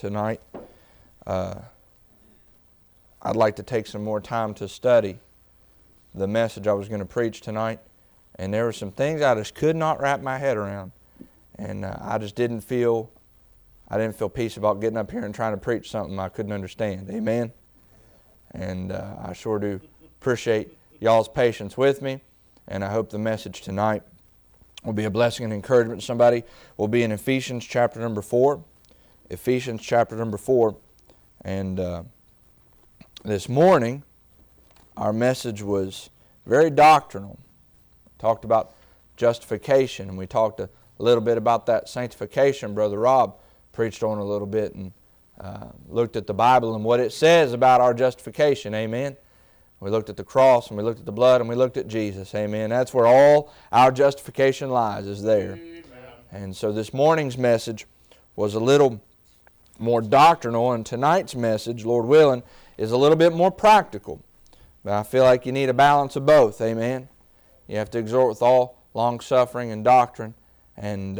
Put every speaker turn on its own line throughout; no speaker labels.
tonight. I'd like to take some more time to study the message I was going to preach tonight. And there were some things I just could not wrap my head around. And I just didn't feel peace about getting up here and trying to preach something I couldn't understand. Amen? And I sure do appreciate y'all's patience with me. And I hope the message tonight will be a blessing and encouragement to somebody. We'll be in Ephesians chapter number 4. Ephesians chapter number 4. And this morning, our message was very doctrinal. We talked about justification, and we talked a little bit about that sanctification. Brother Rob preached on a little bit and looked at the Bible and what it says about our justification. Amen. We looked at the cross, and we looked at the blood, and we looked at Jesus. Amen. That's where all our justification lies, is there. Amen. And so this morning's message was a little more doctrinal, and tonight's message, Lord willing, is a little bit more practical. But I feel like you need a balance of both. Amen. You have to exhort with all long-suffering and doctrine. And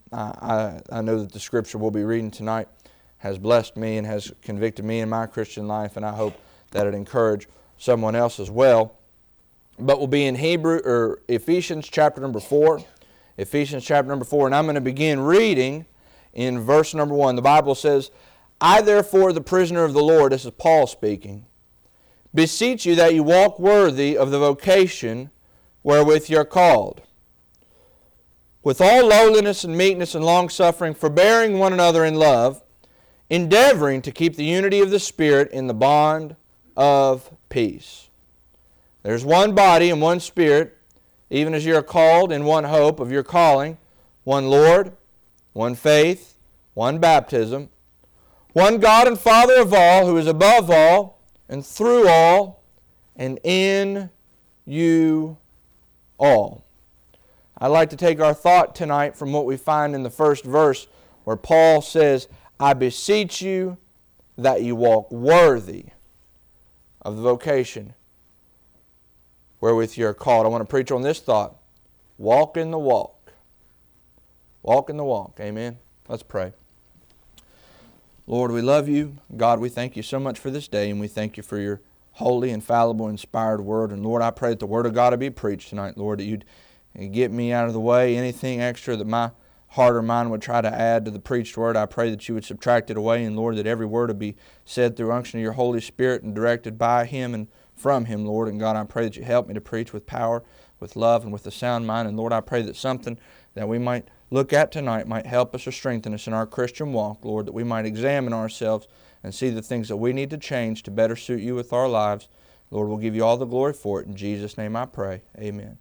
I know that the scripture we'll be reading tonight has blessed me and has convicted me in my Christian life, and I hope that it encourage someone else as well. But we'll be in Ephesians chapter number 4. Ephesians chapter number 4, and I'm going to begin reading in verse number 1. The Bible says, I therefore, the prisoner of the Lord, this is Paul speaking, beseech you that you walk worthy of the vocation wherewith you are called, with all lowliness and meekness and longsuffering, forbearing one another in love, endeavoring to keep the unity of the Spirit in the bond of peace. There's one body and one Spirit, even as you are called in one hope of your calling, one Lord, one faith, one baptism, one God and Father of all, who is above all, and through all, and in you all. I'd like to take our thought tonight from what we find in the first verse, where Paul says, I beseech you that you walk worthy of the vocation wherewith you are called. I want to preach on this thought. Walk in the walk. Walk in the walk. Amen. Let's pray. Lord, we love you. God, we thank you so much for this day, and we thank you for your holy, infallible, inspired word. And Lord, I pray that the word of God will be preached tonight, Lord, that you'd get me out of the way. Anything extra that my heart or mind would try to add to the preached word, I pray that you would subtract it away. And Lord, that every word would be said through unction of your Holy Spirit and directed by Him and from Him, Lord. And God, I pray that you help me to preach with power, with love, and with a sound mind. And Lord, I pray that something that we might look at tonight might help us or strengthen us in our Christian walk, Lord, that we might examine ourselves and see the things that we need to change to better suit you with our lives. Lord, we'll give you all the glory for it. In Jesus' name I pray. Amen.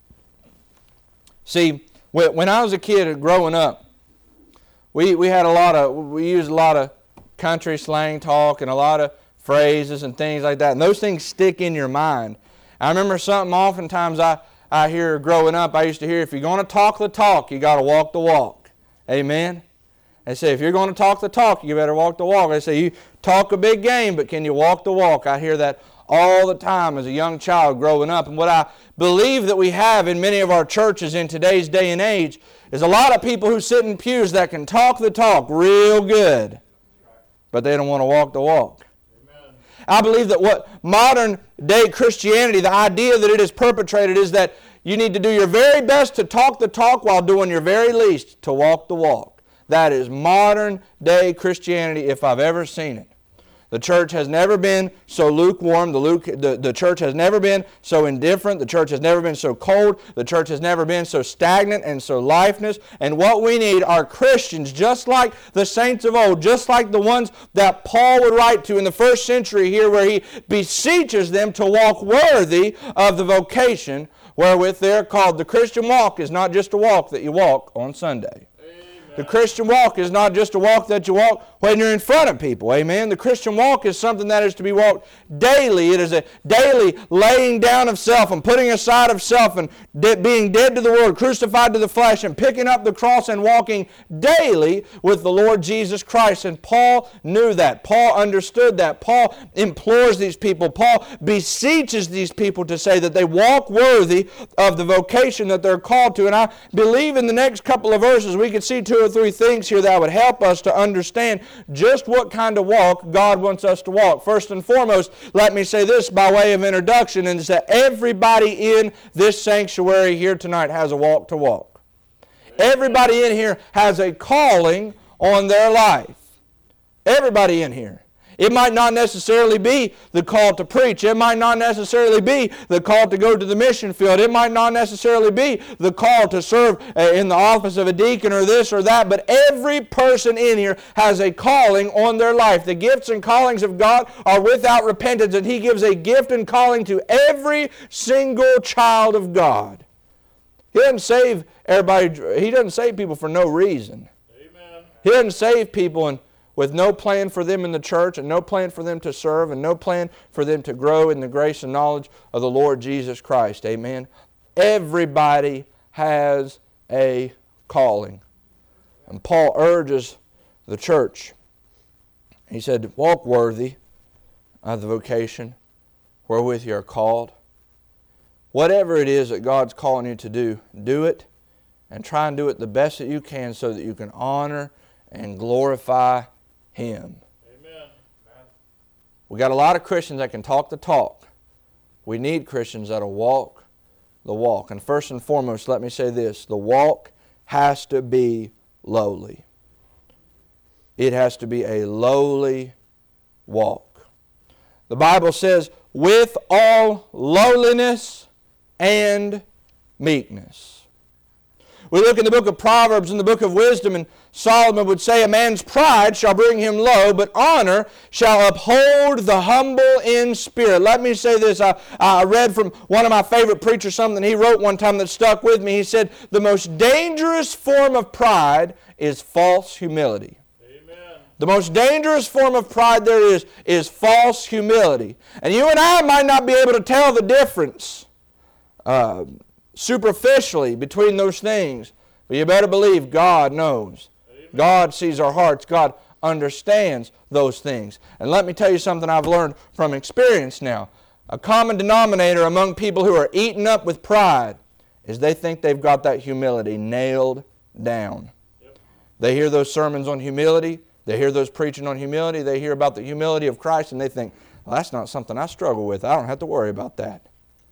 See, when I was a kid growing up, we used a lot of country slang talk and a lot of phrases and things like that, and those things stick in your mind. I remember something oftentimes I hear growing up, I used to hear, if you're going to talk the talk, you got to walk the walk. Amen? They say, if you're going to talk the talk, you better walk the walk. They say, you talk a big game, but can you walk the walk? I hear that all the time as a young child growing up. And what I believe that we have in many of our churches in today's day and age is a lot of people who sit in pews that can talk the talk real good, but they don't want to walk the walk. Amen. I believe that what modern day Christianity, the idea that it is perpetrated is that you need to do your very best to talk the talk while doing your very least to walk the walk. That is modern day Christianity if I've ever seen it. The church has never been so lukewarm. The church has never been so indifferent. The church has never been so cold. The church has never been so stagnant and so lifeless. And what we need are Christians just like the saints of old, just like the ones that Paul would write to in the first century here, where he beseeches them to walk worthy of the vocation wherewith they are called. The Christian walk is not just a walk that you walk on Sunday. The Christian walk is not just a walk that you walk when you're in front of people. Amen. The Christian walk is something that is to be walked daily. It is a daily laying down of self and putting aside of self and being dead to the world, crucified to the flesh, and picking up the cross and walking daily with the Lord Jesus Christ. And Paul knew that. Paul understood that. Paul implores these people. Paul beseeches these people to say that they walk worthy of the vocation that they're called to. And I believe in the next couple of verses we can see two or three things here that would help us to understand just what kind of walk God wants us to walk. First and foremost, let me say this by way of introduction, and is that everybody in this sanctuary here tonight has a walk to walk. Everybody in here has a calling on their life. Everybody in here. It might not necessarily be the call to preach. It might not necessarily be the call to go to the mission field. It might not necessarily be the call to serve in the office of a deacon or this or that. But every person in here has a calling on their life. The gifts and callings of God are without repentance, and He gives a gift and calling to every single child of God. He doesn't save everybody. He doesn't save people for no reason.
Amen.
He doesn't save people with no plan for them in the church, and no plan for them to serve, and no plan for them to grow in the grace and knowledge of the Lord Jesus Christ. Amen. Everybody has a calling. And Paul urges the church. He said, walk worthy of the vocation wherewith you are called. Whatever it is that God's calling you to do it, and try and do it the best that you can so that you can honor and glorify Him.
Amen.
We got a lot of Christians that can talk the talk. We need Christians that'll walk the walk. And first and foremost, let me say this. The walk has to be lowly. It has to be a lowly walk. The Bible says, with all lowliness and meekness. We look in the book of Proverbs and the book of Wisdom, and Solomon would say, a man's pride shall bring him low, but honor shall uphold the humble in spirit. Let me say this. I read from one of my favorite preachers something he wrote one time that stuck with me. He said, the most dangerous form of pride is false humility.
Amen.
The most dangerous form of pride there is false humility. And you and I might not be able to tell the difference superficially between those things. But you better believe God knows.
Amen.
God sees our hearts. God understands those things. And let me tell you something I've learned from experience now. A common denominator among people who are eaten up with pride is they think they've got that humility nailed down.
Yep.
They hear those sermons on humility. They hear those preaching on humility. They hear about the humility of Christ, and they think, well, that's not something I struggle with. I don't have to worry about that.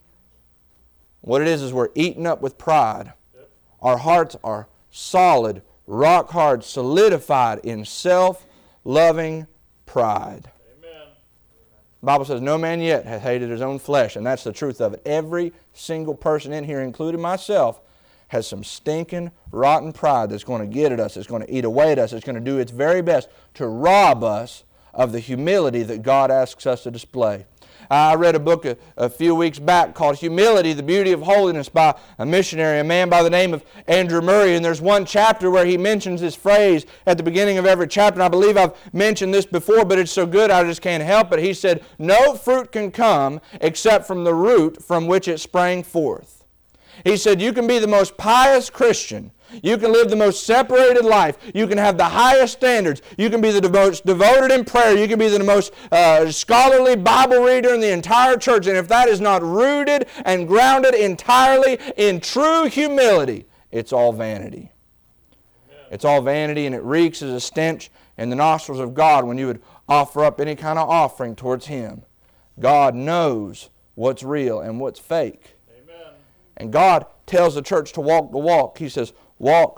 What it is we're eaten up with pride.
Yep.
Our hearts are solid, rock hard, solidified in self-loving pride.
Amen.
The Bible says, no man yet hath hated his own flesh, and that's the truth of it. Every single person in here, including myself, has some stinking, rotten pride that's going to get at us, it's going to eat away at us, it's going to do its very best to rob us of the humility that God asks us to display. I read a book a few weeks back called Humility, the Beauty of Holiness by a missionary, a man by the name of Andrew Murray. And there's one chapter where he mentions this phrase at the beginning of every chapter. And I believe I've mentioned this before, but it's so good I just can't help it. He said, no fruit can come except from the root from which it sprang forth. He said, you can be the most pious Christian. You can live the most separated life. You can have the highest standards. You can be the most devoted in prayer. You can be the most scholarly Bible reader in the entire church. And if that is not rooted and grounded entirely in true humility, it's all vanity. Amen. It's all vanity, and it reeks as a stench in the nostrils of God when you would offer up any kind of offering towards Him. God knows what's real and what's fake.
Amen.
And God tells the church to walk the walk. He says, walk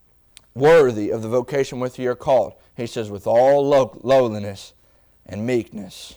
worthy of the vocation with you are called. He says, with all lowliness and meekness.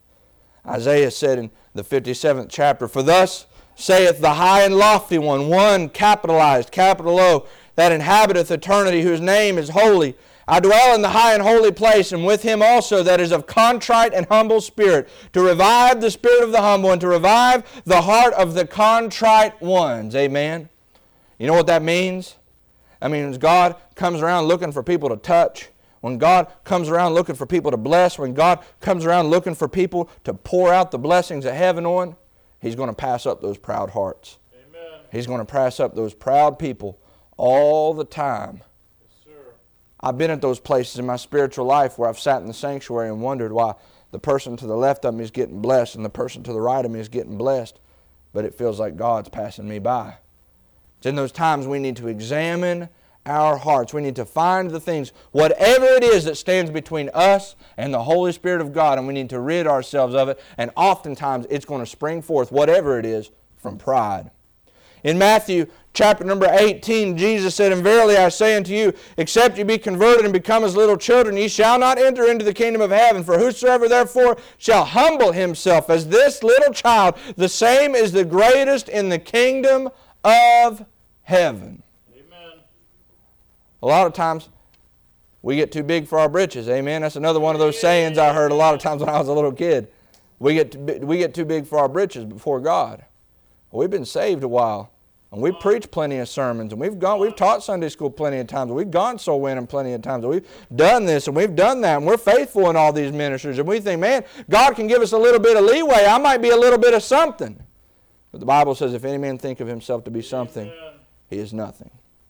Isaiah said in the 57th chapter, for thus saith the high and lofty one capitalized, capital O, that inhabiteth eternity, whose name is holy. I dwell in the high and holy place, and with Him also that is of contrite and humble spirit, to revive the spirit of the humble, and to revive the heart of the contrite ones. Amen. You know what that means? I mean, when God comes around looking for people to touch, when God comes around looking for people to bless, when God comes around looking for people to pour out the blessings of heaven on, He's going to pass up those proud hearts.
Amen.
He's going to pass up those proud people all the time.
Yes, sir.
I've been at those places in my spiritual life where I've sat in the sanctuary and wondered why the person to the left of me is getting blessed and the person to the right of me is getting blessed, but it feels like God's passing me by. It's in those times we need to examine our hearts. We need to find the things, whatever it is that stands between us and the Holy Spirit of God, and we need to rid ourselves of it. And oftentimes it's going to spring forth, whatever it is, from pride. In Matthew chapter number 18, Jesus said, "And verily I say unto you, except ye be converted and become as little children, ye shall not enter into the kingdom of heaven. For whosoever therefore shall humble himself as this little child, the same is the greatest in the kingdom of heaven."
Amen.
A lot of times we get too big for our britches. Amen. That's another one of those sayings I heard a lot of times when I was a little kid. We get too big for our britches before God. Well, we've been saved a while, and we've preached plenty of sermons, and we've taught Sunday school plenty of times, and we've gone soul winning plenty of times, and we've done this and we've done that, and we're faithful in all these ministries, and we think, man, God can give us a little bit of leeway. I might be a little bit of something. But the Bible says, if any man think of himself to be something, he is nothing.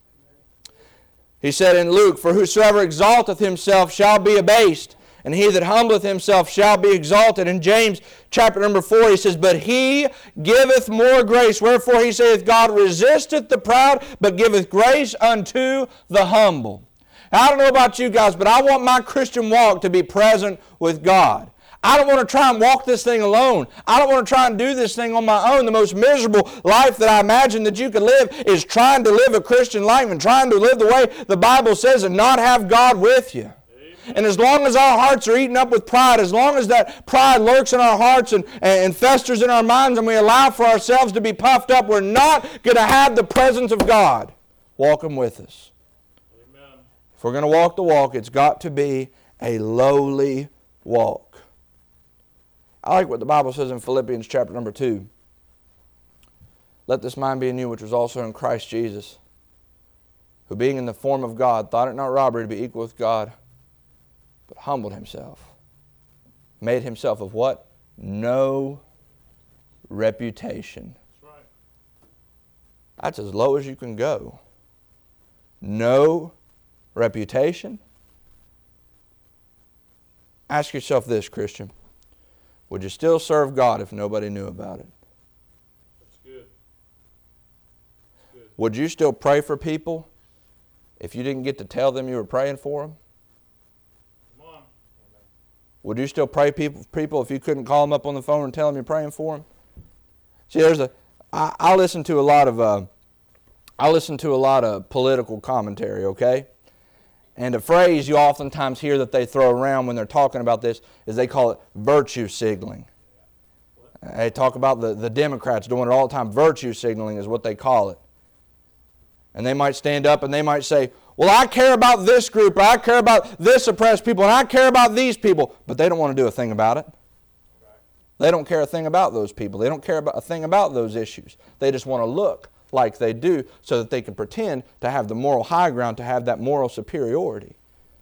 He said in Luke, "For whosoever exalteth himself shall be abased, and he that humbleth himself shall be exalted." In James chapter number 4, he says, "But he giveth more grace. Wherefore he saith, God resisteth the proud, but giveth grace unto the humble." Now, I don't know about you guys, but I want my Christian walk to be present with God. I don't want to try and walk this thing alone. I don't want to try and do this thing on my own. The most miserable life that I imagine that you could live is trying to live a Christian life and trying to live the way the Bible says and not have God with you. And as long as our hearts are eaten up with pride, as long as that pride lurks in our hearts and festers in our minds, and we allow for ourselves to be puffed up, we're not going to have the presence of God walking with us.
Amen.
If we're going to walk the walk, it's got to be a lowly walk. I like what the Bible says in Philippians chapter number 2. "Let this mind be in you, which was also in Christ Jesus, who being in the form of God, thought it not robbery to be equal with God, but humbled himself, made himself of" what? "No reputation."
That's right.
That's as low as you can go. No reputation. Ask yourself this, Christian. Would you still serve God if nobody knew about it?
That's good. That's good.
Would you still pray for people if you didn't get to tell them you were praying for them?
Come on.
Would you still pray for people if you couldn't call them up on the phone and tell them you're praying for them? See, I listen to a lot of political commentary, okay? And a phrase you oftentimes hear that they throw around when they're talking about this is they call it virtue signaling. They talk about the Democrats doing it all the time. Virtue signaling is what they call it. And they might stand up and they might say, "Well, I care about this group, or I care about this oppressed people, and I care about these people." But they don't want to do a thing about it. They don't care a thing about those people. They don't care about a thing about those issues. They just want to look like they do so that they can pretend to have the moral high ground, to have that moral superiority.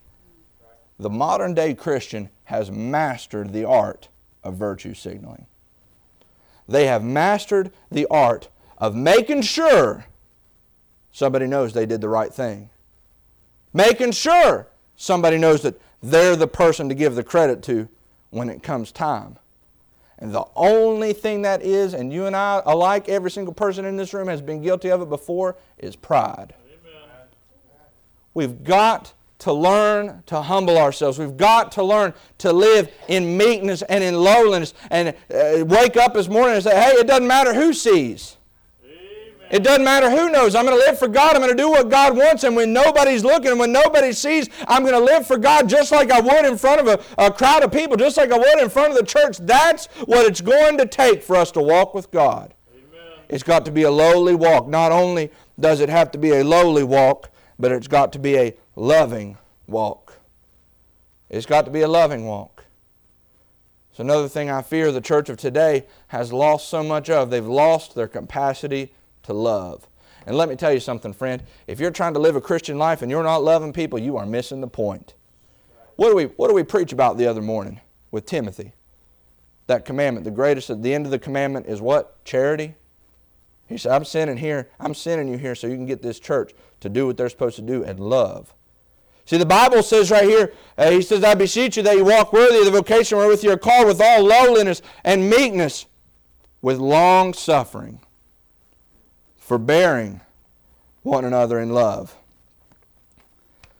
The modern day Christian has mastered the art of virtue signaling. They have mastered the art of making sure somebody knows they did the right thing. Making sure somebody knows that they're the person to give the credit to when it comes time. And the only thing that is, and you and I alike, every single person in this room has been guilty of it before, is pride.
Amen.
We've got to learn to humble ourselves. We've got to learn to live in meekness and in lowliness and wake up this morning and say, hey, it doesn't matter who sees. It doesn't matter who knows. I'm going to live for God. I'm going to do what God wants. And when nobody's looking and when nobody sees, I'm going to live for God just like I would in front of a crowd of people, just like I would in front of the church. That's what it's going to take for us to walk with God.
Amen.
It's got to be a lowly walk. Not only does it have to be a lowly walk, but it's got to be a loving walk. It's got to be a loving walk. It's another thing I fear the church of today has lost so much of. They've lost their capacity to love. And let me tell you something, friend. If you're trying to live a Christian life and you're not loving people, you are missing the point. What do we preach about the other morning with Timothy? That commandment, the greatest at the end of the commandment is what? Charity. He said, I'm sending you here so you can get this church to do what they're supposed to do and love. See, the Bible says right here, he says, I beseech you that you walk worthy of the vocation wherewith you are called, with all lowliness and meekness, with long suffering, forbearing one another in love.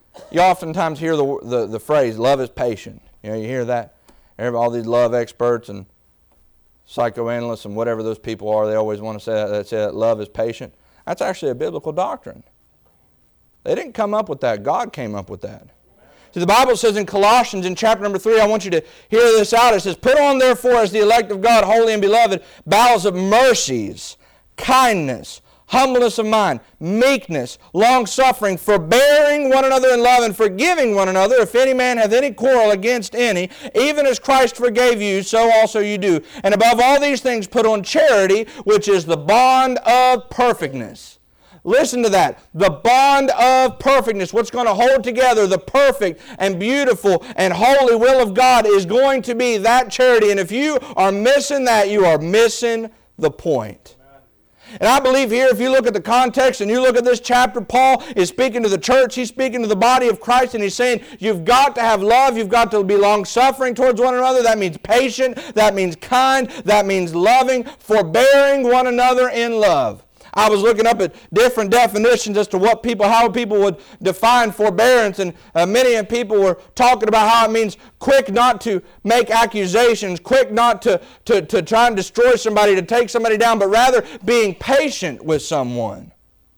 You oftentimes hear the phrase, love is patient. You hear that? All these love experts and psychoanalysts and whatever those people are, they always want to say that love is patient. That's actually a biblical doctrine. They didn't come up with that. God came up with that. So the Bible says in Colossians in chapter number 3, I want you to hear this out. It says, put on therefore as the elect of God, holy and beloved, bowels of mercies, kindness, humbleness of mind, meekness, long-suffering, forbearing one another in love, and forgiving one another. If any man hath any quarrel against any, even as Christ forgave you, so also you do. And above all these things put on charity, which is the bond of perfectness. Listen to that. The bond of perfectness. What's going to hold together the perfect and beautiful and holy will of God is going to be that charity. And if you are missing that, you are missing the point. And I believe here, if you look at the context and you look at this chapter, Paul is speaking to the church. He's speaking to the body of Christ, and he's saying you've got to have love. You've got to be long-suffering towards one another. That means patient. That means kind. That means loving, forbearing one another in love. I was looking up at different definitions as to how people would define forbearance, and many people were talking about how it means quick not to make accusations, quick not to try and destroy somebody, to take somebody down, but rather being patient with someone.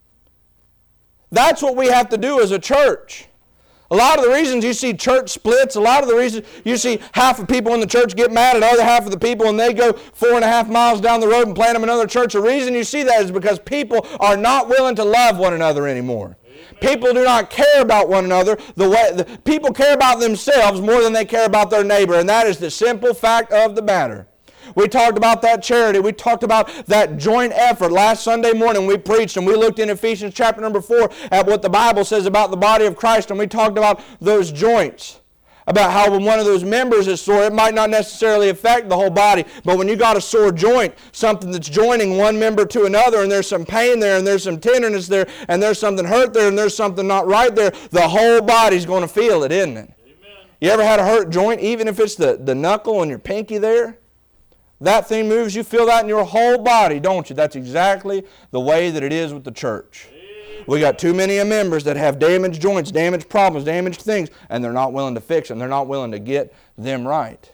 That's what we have to do as a church. A lot of the reasons you see church splits, a lot of the reasons you see half of people in the church get mad at other half of the people and they go 4.5 miles down the road and plant them another church. The reason you see that is because people are not willing to love one another anymore. People do not care about one another people care about themselves more than they care about their neighbor, and that is the simple fact of the matter. We talked about that charity. We talked about that joint effort. Last Sunday morning we preached and we looked in Ephesians chapter number 4 at what the Bible says about the body of Christ, and we talked about those joints. About how when one of those members is sore, it might not necessarily affect the whole body, but when you got a sore joint, something that's joining one member to another, and there's some pain there, and there's some tenderness there, and there's something hurt there, and there's something not right there, the whole body's going to feel it, isn't it?
Amen.
You ever had a hurt joint, even if it's the knuckle and your pinky there? That thing moves, you feel that in your whole body, don't you? That's exactly the way that it is with the church. We got too many members that have damaged joints, damaged problems, damaged things, and they're not willing to fix them. They're not willing to get them right.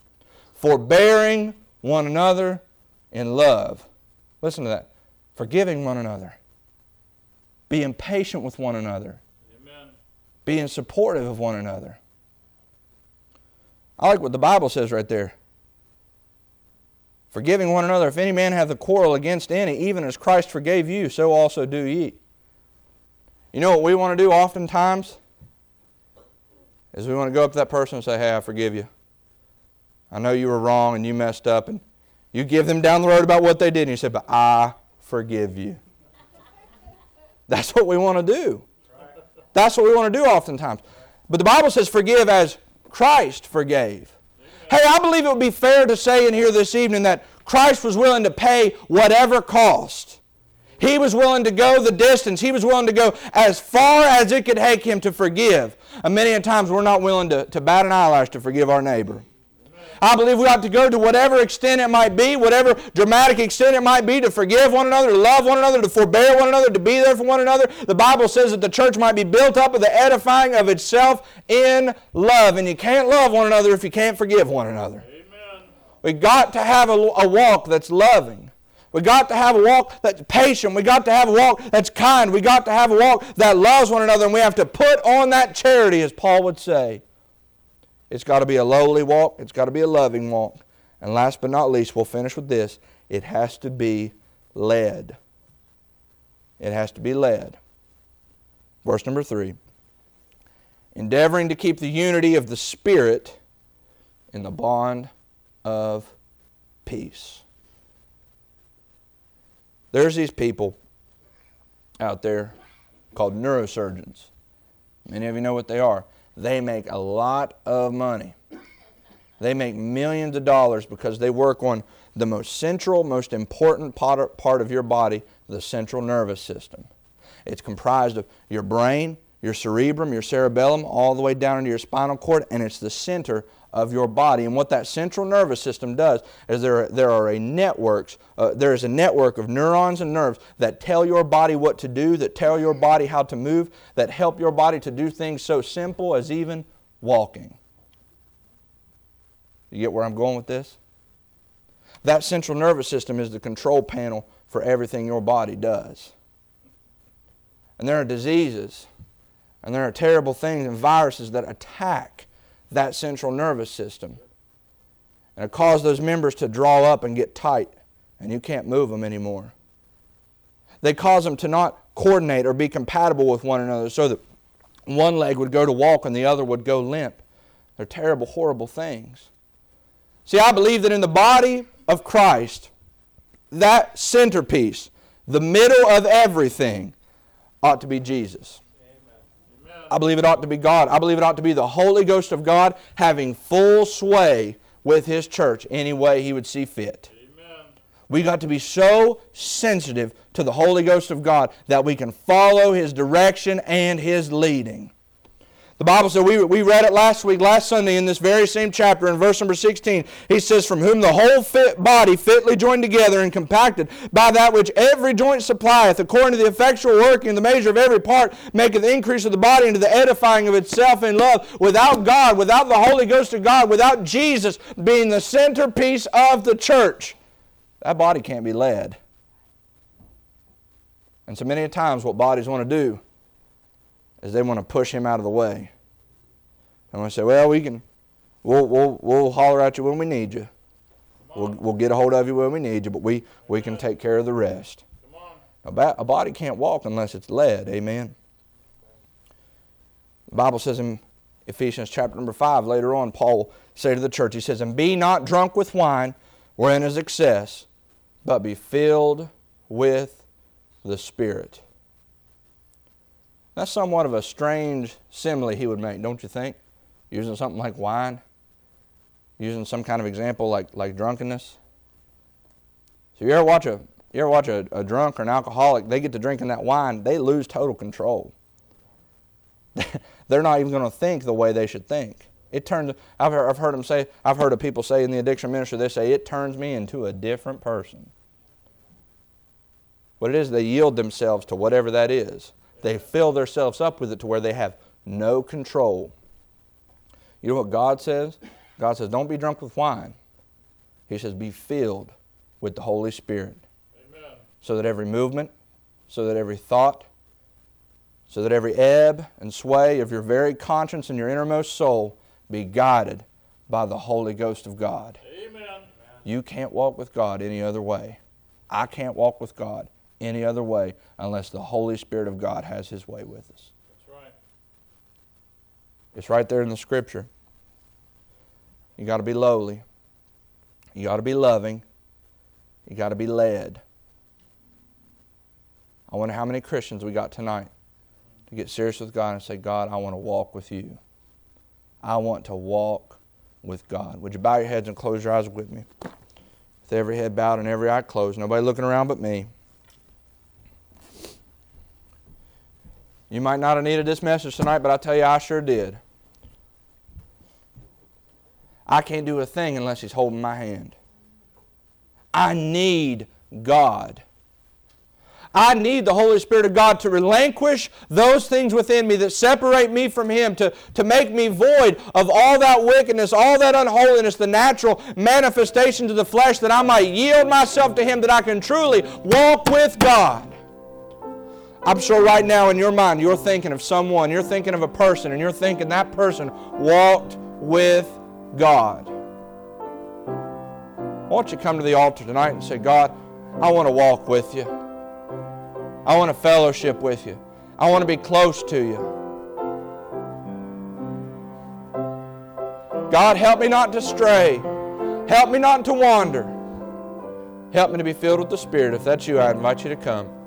Forbearing one another in love. Listen to that. Forgiving one another. Being patient with one another.
Amen.
Being supportive of one another. I like what the Bible says right there. Forgiving one another. If any man hath a quarrel against any, even as Christ forgave you, so also do ye. You know what we want to do oftentimes? Is we want to go up to that person and say, hey, I forgive you. I know you were wrong and you messed up. And you give them down the road about what they did. And you say, but I forgive you. That's what we want to do. That's what we want to do oftentimes. But the Bible says forgive as Christ forgave. Hey, I believe it would be fair to say in here this evening that Christ was willing to pay whatever cost. He was willing to go the distance. He was willing to go as far as it could take him to forgive. And many times we're not willing to bat an eyelash to forgive our neighbor. I believe we ought to go to whatever extent it might be, whatever dramatic extent it might be, to forgive one another, to love one another, to forbear one another, to be there for one another. The Bible says that the church might be built up with the edifying of itself in love. And you can't love one another if you can't forgive one another.
Amen.
We got to have a walk that's loving. We got to have a walk that's patient. We got to have a walk that's kind. We got to have a walk that loves one another. And we have to put on that charity, as Paul would say. It's got to be a lowly walk. It's got to be a loving walk. And last but not least, we'll finish with this. It has to be led. It has to be led. Verse number 3. Endeavoring to keep the unity of the Spirit in the bond of peace. There's these people out there called neurosurgeons. Many of you know what they are. They make a lot of money. They make millions of dollars because they work on the most central, most important part of your body, the central nervous system. It's comprised of your brain, your cerebrum, your cerebellum, all the way down into your spinal cord, and it's the center of your body. And what that central nervous system does is there is a network of neurons and nerves that tell your body what to do, that tell your body how to move, that help your body to do things so simple as even walking. You get where I'm going with this? That central nervous system is the control panel for everything your body does. And there are diseases, and there are terrible things and viruses that attack that central nervous system. And it causes those members to draw up and get tight, and you can't move them anymore. They cause them to not coordinate or be compatible with one another, so that one leg would go to walk and the other would go limp. They're terrible, horrible things. See, I believe that in the body of Christ, that centerpiece, the middle of everything, ought to be Jesus.
Amen.
I believe it ought to be God. I believe it ought to be the Holy Ghost of God having full sway with His church any way He would see fit.
Amen.
We got to be so sensitive to the Holy Ghost of God that we can follow His direction and His leading. The Bible said, we read it last Sunday in this very same chapter in verse number 16. He says, from whom the whole body fitly joined together and compacted by that which every joint supplieth, according to the effectual working of the measure of every part, maketh the increase of the body into the edifying of itself in love. Without God, without the Holy Ghost of God, without Jesus being the centerpiece of the church, that body can't be led. And so many times what bodies want to do is they want to push Him out of the way. And we say, well, we'll holler at you when we need you. We'll get a hold of you when we need you, but we can take care of the rest. A body can't walk unless it's led. Amen. The Bible says in Ephesians chapter number 5, later on, Paul said to the church, he says, and be not drunk with wine, wherein is excess, but be filled with the Spirit. That's somewhat of a strange simile he would make, don't you think? Using something like wine. Using some kind of example like drunkenness. So you ever watch a drunk or an alcoholic, they get to drinking that wine, they lose total control. They're not even going to think the way they should think. I've heard of people say in the addiction ministry, they say, it turns me into a different person. What it is, they yield themselves to whatever that is. They fill themselves up with it to where they have no control. You know what God says? God says, don't be drunk with wine. He says, be filled with the Holy Spirit.
Amen.
So that every movement, so that every thought, so that every ebb and sway of your very conscience and your innermost soul be guided by the Holy Ghost of God.
Amen.
You can't walk with God any other way. I can't walk with God any other way unless the Holy Spirit of God has His way with us.
That's right.
It's right there in the Scripture. You got to be lowly. You got to be loving. You got to be led. I wonder how many Christians we got tonight to get serious with God and say, God, I want to walk with you. I want to walk with God. Would you bow your heads and close your eyes with me? With every head bowed and every eye closed. Nobody looking around but me. You might not have needed this message tonight, but I tell you, I sure did. I can't do a thing unless He's holding my hand. I need God. I need the Holy Spirit of God to relinquish those things within me that separate me from Him, to make me void of all that wickedness, all that unholiness, the natural manifestations of the flesh, that I might yield myself to Him, that I can truly walk with God. I'm sure right now in your mind you're thinking of someone, you're thinking of a person, and you're thinking that person walked with God. Why don't you come to the altar tonight and say, God, I want to walk with you. I want to fellowship with you. I want to be close to you. God, help me not to stray. Help me not to wander. Help me to be filled with the Spirit. If that's you, I invite you to come.